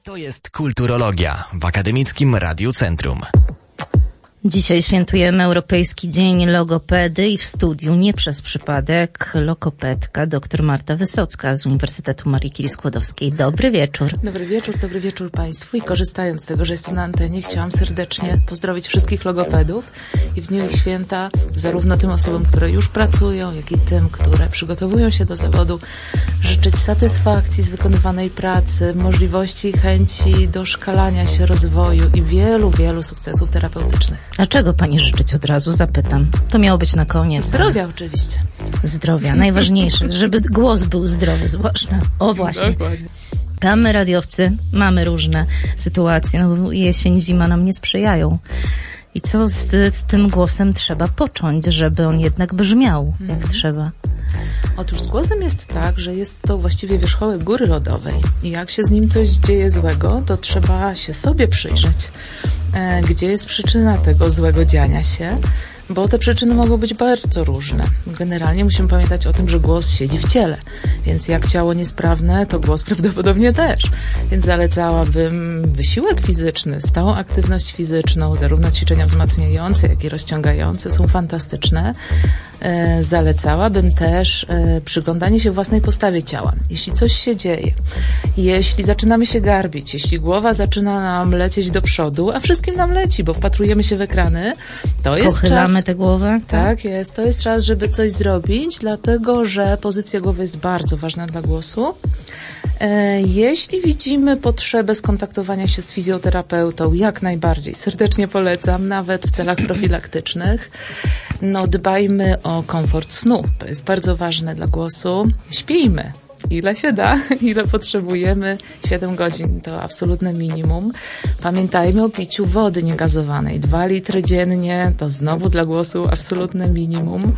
To jest Kulturologia w Akademickim Radiu Centrum. Dzisiaj świętujemy Europejski Dzień Logopedy i w studiu nie przez przypadek logopedka dr Marta Wysocka z Uniwersytetu Marii Curie-Skłodowskiej. Dobry wieczór. Dobry wieczór Państwu i korzystając z tego, że jestem na antenie, chciałam serdecznie pozdrowić wszystkich logopedów i w dniu ich święta zarówno tym osobom, które już pracują, jak i tym, które przygotowują się do zawodu, życzyć satysfakcji z wykonywanej pracy, możliwości i chęci doszkalania się, rozwoju i wielu sukcesów terapeutycznych. A czego pani życzyć od razu? Zapytam. To miało być na koniec. Zdrowia oczywiście. Zdrowia, najważniejsze, żeby głos był zdrowy zwłaszcza. O właśnie. Dokładnie. A my radiowcy mamy różne sytuacje. No, jesień, zima nam nie sprzyjają. I co z tym głosem trzeba począć, żeby on jednak brzmiał jak trzeba? Otóż z głosem jest tak, że jest to właściwie wierzchołek góry lodowej i jak się z nim coś dzieje złego, to trzeba się sobie przyjrzeć, gdzie jest przyczyna tego złego dziania się, bo te przyczyny mogą być bardzo różne. Generalnie musimy pamiętać o tym, że głos siedzi w ciele, więc jak ciało niesprawne, to głos prawdopodobnie też. Więc zalecałabym wysiłek fizyczny, stałą aktywność fizyczną, zarówno ćwiczenia wzmacniające, jak i rozciągające są fantastyczne. Zalecałabym też przyglądanie się własnej postawie ciała. Jeśli coś się dzieje, jeśli zaczynamy się garbić, jeśli głowa zaczyna nam lecieć do przodu, a wszystkim nam leci, bo wpatrujemy się w ekrany, to jest Pochylamy czas... tę głowę? Tak jest. To jest czas, żeby coś zrobić, dlatego że pozycja głowy jest bardzo ważna dla głosu. Jeśli widzimy potrzebę skontaktowania się z fizjoterapeutą, jak najbardziej serdecznie polecam, nawet w celach profilaktycznych. No, dbajmy o komfort snu. To jest bardzo ważne dla głosu. Śpijmy. Ile się da, ile potrzebujemy. 7 godzin to absolutne minimum. Pamiętajmy o piciu wody niegazowanej. 2 litry dziennie to znowu dla głosu absolutne minimum.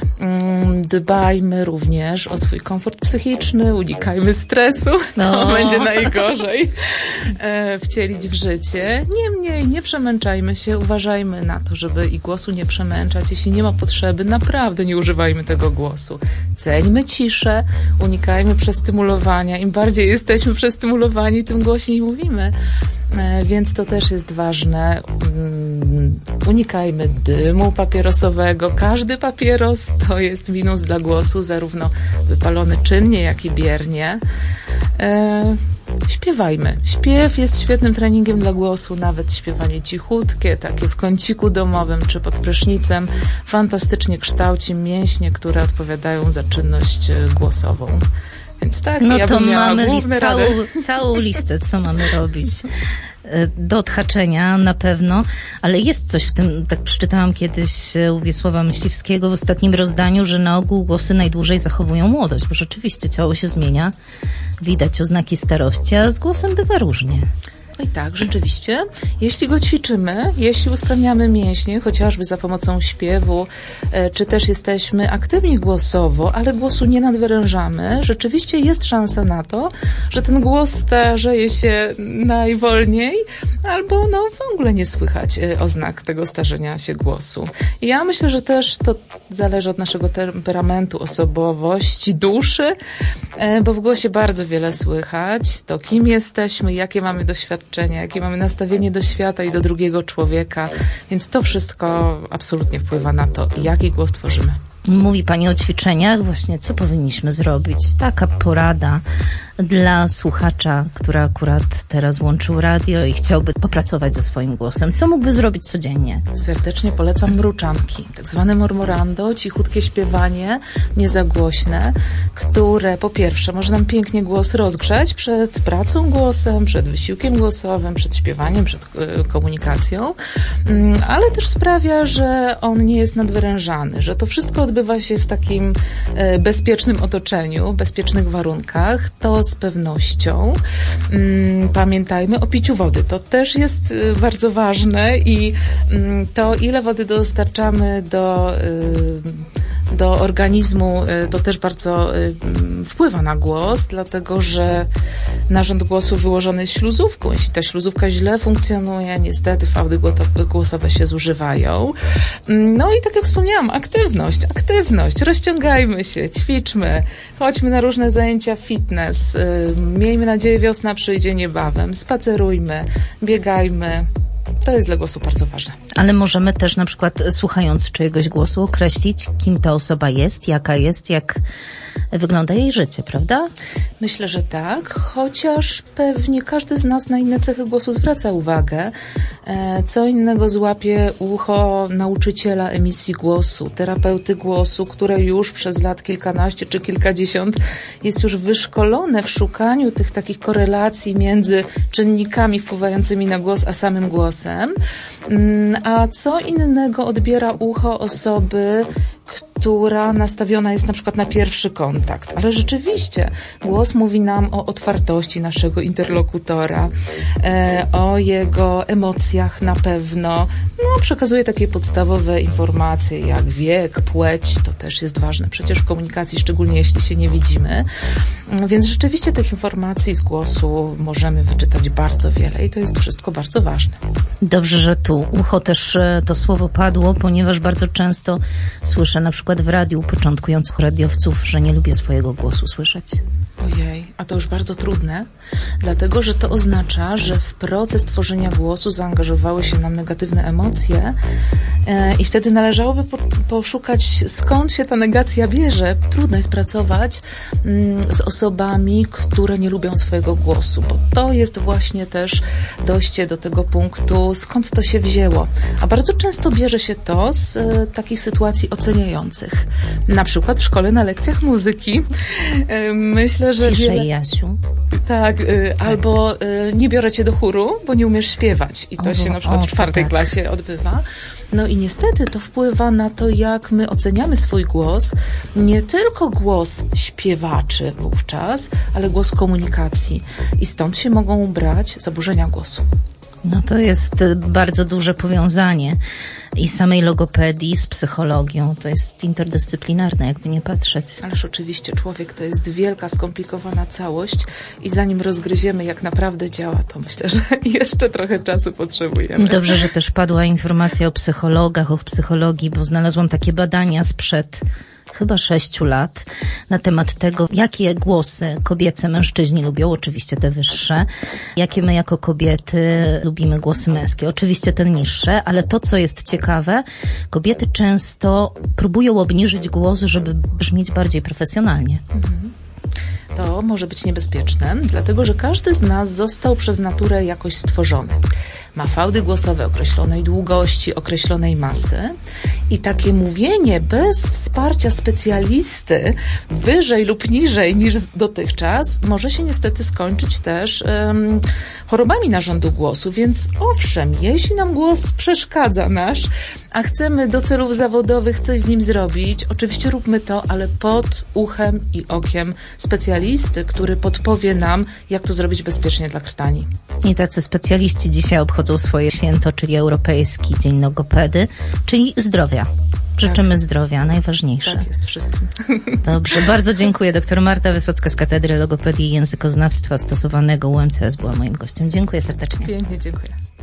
Dbajmy również o swój komfort psychiczny, unikajmy stresu. To będzie najgorzej wcielić w życie. Niemniej nie przemęczajmy się, uważajmy na to, żeby i głosu nie przemęczać. Jeśli nie ma potrzeby, naprawdę nie używajmy tego głosu. Ceńmy ciszę, unikajmy przestymulowania. Im bardziej jesteśmy przestymulowani, tym głośniej mówimy. Więc to też jest ważne. Unikajmy dymu papierosowego. Każdy papieros to jest minus dla głosu, zarówno wypalony czynnie, jak i biernie. Śpiewajmy. Śpiew jest świetnym treningiem dla głosu, nawet śpiewanie cichutkie, takie w kąciku domowym czy pod prysznicem. Fantastycznie kształci mięśnie, które odpowiadają za czynność głosową. Więc tak, no ja to bym miała mamy całą listę, co mamy robić. Do odhaczenia na pewno, ale jest coś w tym, tak przeczytałam kiedyś u Wiesława Myśliwskiego w ostatnim rozdaniu, że na ogół głosy najdłużej zachowują młodość, bo rzeczywiście ciało się zmienia, widać oznaki starości, a z głosem bywa różnie. No i tak, rzeczywiście. Jeśli go ćwiczymy, jeśli usprawniamy mięśnie, chociażby za pomocą śpiewu, czy też jesteśmy aktywni głosowo, ale głosu nie nadwyrężamy, rzeczywiście jest szansa na to, że ten głos starzeje się najwolniej, albo w ogóle nie słychać oznak tego starzenia się głosu. I ja myślę, że też to zależy od naszego temperamentu, osobowości, duszy, bo w głosie bardzo wiele słychać. To kim jesteśmy, jakie mamy doświadczenia, jakie mamy nastawienie do świata i do drugiego człowieka, więc to wszystko absolutnie wpływa na to, jaki głos tworzymy. Mówi pani o ćwiczeniach, właśnie co powinniśmy zrobić? Taka porada dla słuchacza, który akurat teraz włączył radio i chciałby popracować ze swoim głosem. Co mógłby zrobić codziennie? Serdecznie polecam mruczanki, tak zwane mormorando, cichutkie śpiewanie, nie za głośne, które po pierwsze może nam pięknie głos rozgrzać przed pracą głosem, przed wysiłkiem głosowym, przed śpiewaniem, przed komunikacją, ale też sprawia, że on nie jest nadwyrężany, że to wszystko odbywa się w takim bezpiecznym otoczeniu, bezpiecznych warunkach. To z pewnością. Pamiętajmy o piciu wody. To też jest bardzo ważne i to, ile wody dostarczamy do organizmu to też bardzo wpływa na głos, dlatego że narząd głosu wyłożony jest śluzówką. Jeśli ta śluzówka źle funkcjonuje, niestety fałdy głosowe się zużywają. No i tak jak wspomniałam, aktywność, rozciągajmy się, ćwiczmy, chodźmy na różne zajęcia fitness, miejmy nadzieję, wiosna przyjdzie niebawem, spacerujmy, biegajmy. To jest dla głosu bardzo ważne. Ale możemy też na przykład, słuchając czyjegoś głosu, określić, kim ta osoba jest, jak wygląda jej życie, prawda? Myślę, że tak, chociaż pewnie każdy z nas na inne cechy głosu zwraca uwagę. Co innego złapie ucho nauczyciela emisji głosu, terapeuty głosu, które już przez lat kilkanaście czy kilkadziesiąt jest już wyszkolone w szukaniu tych takich korelacji między czynnikami wpływającymi na głos, a samym głosem. A co innego odbiera ucho osoby, która nastawiona jest na przykład na pierwszy kontakt. Ale rzeczywiście głos mówi nam o otwartości naszego interlokutora, o jego emocjach na pewno. No, przekazuje takie podstawowe informacje jak wiek, płeć, to też jest ważne przecież w komunikacji, szczególnie jeśli się nie widzimy. Więc rzeczywiście tych informacji z głosu możemy wyczytać bardzo wiele i to jest wszystko bardzo ważne. Dobrze, że tu ucho też to słowo padło, ponieważ bardzo często słyszę na przykład w radiu początkujących radiowców, że nie lubię swojego głosu słyszeć. Ojej, a to już bardzo trudne, dlatego że to oznacza, że w proces tworzenia głosu zaangażowały się nam negatywne emocje i wtedy należałoby poszukać, skąd się ta negacja bierze. Trudno jest pracować z osobami, które nie lubią swojego głosu, bo to jest właśnie też dojście do tego punktu, skąd to się wzięło. A bardzo często bierze się to z takich sytuacji oceniających. Na przykład w szkole na lekcjach muzyki. Myślę, że Ciszej, Jasiu. Tak, albo nie biorę cię do chóru, bo nie umiesz śpiewać. I to się na przykład w 4. klasie odbywa. No i niestety to wpływa na to, jak my oceniamy swój głos. Nie tylko głos śpiewaczy wówczas, ale głos komunikacji. I stąd się mogą brać zaburzenia głosu. No to jest bardzo duże powiązanie i samej logopedii z psychologią. To jest interdyscyplinarne, jakby nie patrzeć. Ależ oczywiście człowiek to jest wielka, skomplikowana całość i zanim rozgryziemy, jak naprawdę działa, to myślę, że jeszcze trochę czasu potrzebujemy. Dobrze, że też padła informacja o psychologach, o psychologii, bo znalazłam takie badania sprzed chyba 6 lat na temat tego, jakie głosy kobiece mężczyźni lubią, oczywiście te wyższe, jakie my jako kobiety lubimy głosy męskie, oczywiście te niższe, ale to, co jest ciekawe, kobiety często próbują obniżyć głos, żeby brzmieć bardziej profesjonalnie. To może być niebezpieczne, dlatego że każdy z nas został przez naturę jakoś stworzony. Ma fałdy głosowe określonej długości, określonej masy i takie mówienie bez wsparcia specjalisty wyżej lub niżej niż dotychczas może się niestety skończyć też chorobami narządu głosu, więc owszem, jeśli nam głos przeszkadza nasz, a chcemy do celów zawodowych coś z nim zrobić, oczywiście róbmy to, ale pod uchem i okiem specjalisty, który podpowie nam, jak to zrobić bezpiecznie dla krtani. I tacy specjaliści dzisiaj obchodzą swoje święto, czyli Europejski Dzień Logopedy, czyli zdrowia. Życzymy zdrowia, najważniejsze. Tak jest wszystkim. Dobrze, bardzo dziękuję. Doktor Marta Wysocka z Katedry Logopedii i Językoznawstwa Stosowanego UMCS była moim gościem. Dziękuję serdecznie. Pięknie, dziękuję.